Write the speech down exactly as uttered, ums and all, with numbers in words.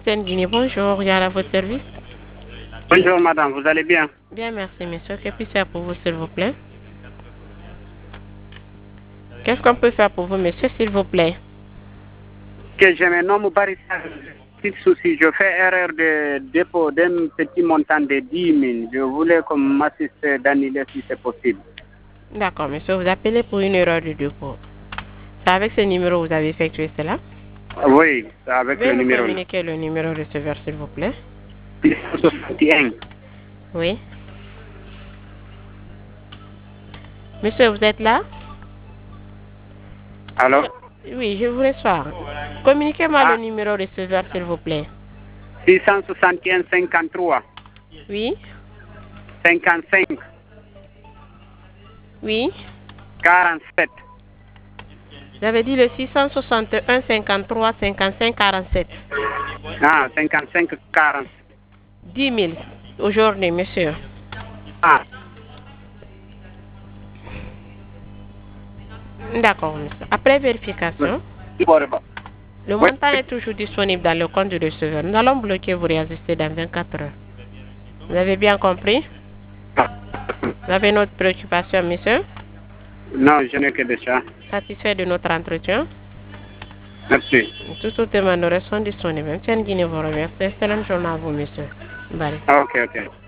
Sen Guinée, bonjour, il y a à votre service. Bonjour madame, vous allez bien? Bien, merci monsieur. Que puis-je faire pour vous, s'il vous plaît? Qu'est-ce qu'on peut faire pour vous, monsieur, s'il vous plaît? Que je me nomme Barissa. Petit souci, je fais erreur de dépôt d'un petit montant de dix mille. Je voulais qu'on m'assiste d'annuler si c'est possible. D'accord, monsieur, vous appelez pour une erreur de dépôt. C'est avec ce numéro que vous avez effectué cela? Oui, c'est avec Veuillez le nous numéro. communiquer le numéro receveur, s'il vous plaît. six cent soixante et un. Oui. Monsieur, vous êtes là? Alors? Oui, je vous reçois. Communiquez-moi Ah. le numéro receveur, s'il vous plaît. six cent soixante et un cinquante-trois. Oui. cinquante-cinq. Oui. quarante-sept. J'avais dit le six cent soixante et un cinquante-trois cinquante-cinq quarante-sept. Ah, cinquante-cinq quarante. dix mille aujourd'hui, monsieur. Ah. D'accord, monsieur. Après vérification, le Oui. montant est toujours disponible dans le compte du receveur. Nous allons bloquer vous réajuster dans vingt-quatre heures. Vous avez bien compris? Vous avez notre préoccupation, monsieur? Non, je n'ai que de ça. Satisfait de notre entretien? Merci. Toutes les demandes sont disponibles. Tiens, Guinée vous remercie. Excellente journée à vous, monsieur. Bye. Ok, ok.